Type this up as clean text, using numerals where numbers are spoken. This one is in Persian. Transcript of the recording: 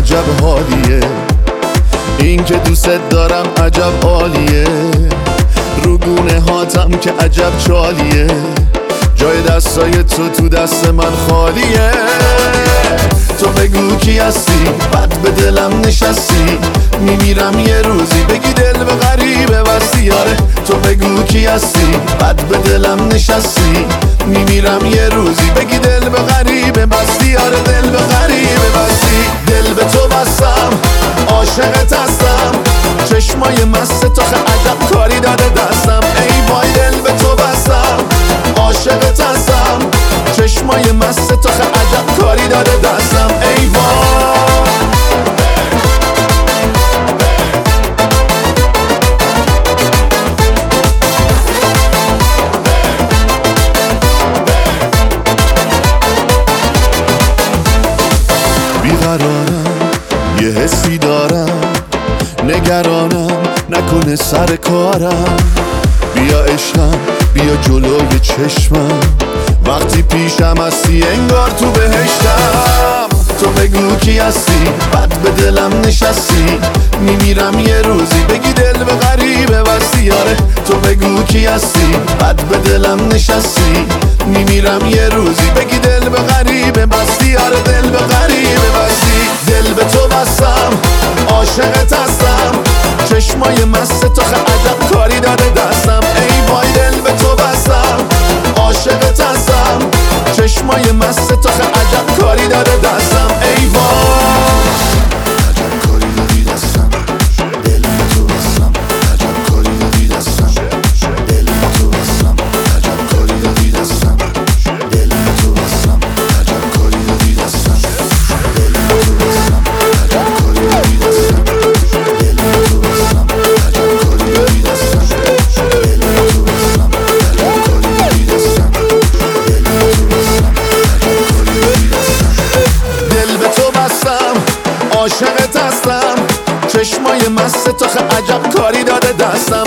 عجب حالیه، این که دوست دارم عجب عالیه، رو گونه هاتم که عجب چالیه، جای دستای تو دست من خالیه. تو بگو کی هستی، بد به دلم نشستی، میمیرم یه روزی بگی دل به غریبه بستی. آره تو بگو کی هستی، بد به دلم نشستی، میمیرم یه روزی بگی دل به غریبه بستی. آره دل به غریبه بستی، دل به تو بستم، عاشقت هستم، چشمای مست تو عجب کاری داده دستم. ای وای دل به تو بستم، عاشقت هستم، چشمای مست تو عجب کاری داده دستم. ای وای بیقرارم، یه حسی دارم، نگرانم نکنه سر کارم. بیا عشقم، بیا جلوی چشمم، وقتی پیشم هستی انگار تو بهشتم. تو بگو کی هستی، بد به دلم نشستی، میمیرم یه روزی بگی دل به غریبه بستی. آره تو بگو کی هستی، بد به دلم نشستی، میمیرم یه روزی بگی دل به غریبه بستی. آره دل به غریبه بستی، دل به تو بستم، عاشقت هستم، چشمای مست تو عجب کاری داده دستم. ای وای دل به تو بستم، عاشقت هستم، چشمای مست تو عجب کاری داده دستم. ای وای عجب کاری دادی دستم، دل به تو بستم، عجب کاری دادی دستم، دل به تو بستم، عجب کاری دادی دستم، دل به تو بستم، عجب کاری دادی دستم، دل به تو بستم، عجب کاری دادی دستم، دل به تو بستم، عجب کاری دادی دستم، دل به تو بستم، عجب کاری دادی دستم، دل به تو بستم، عاشقت هستم، چشمای مست تو عجب کاری داده دستم.